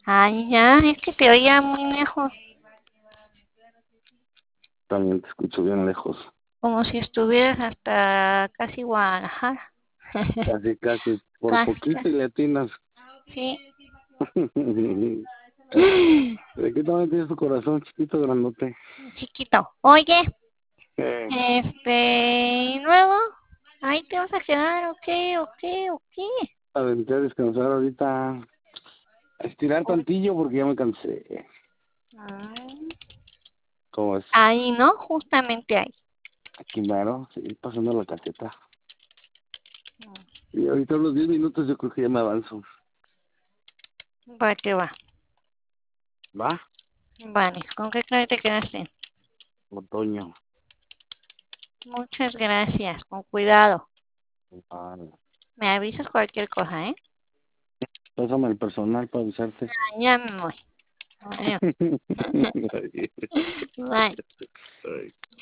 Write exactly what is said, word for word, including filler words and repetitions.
Ay, ya, es que te oía muy lejos, También te escucho bien lejos. como si estuvieras hasta casi Guadalajara. Casi, casi, por Casi, poquito casi, y latinas. sí. ¿De qué tamaño tienes tu corazón, chiquito, grandote? Chiquito. Oye, Eh, este, y luego, ahí te vas a quedar, ¿o qué, o qué, o qué? a venir a descansar ahorita. A estirar tantillo porque ya me cansé. Ah, ¿Cómo es? ahí, ¿no? Justamente ahí. Aquí mero, sí, pasando la caqueta. Y ahorita los diez minutos yo creo que ya me avanzo. Va que va. ¿Va? Vale, ¿con qué clase te quedaste? Otoño. Muchas gracias, con cuidado. Ah, Me avisas cualquier cosa, ¿eh? pásame el personal para avisarte. Ah, ya me voy. Adiós. Ay, Bye. ay.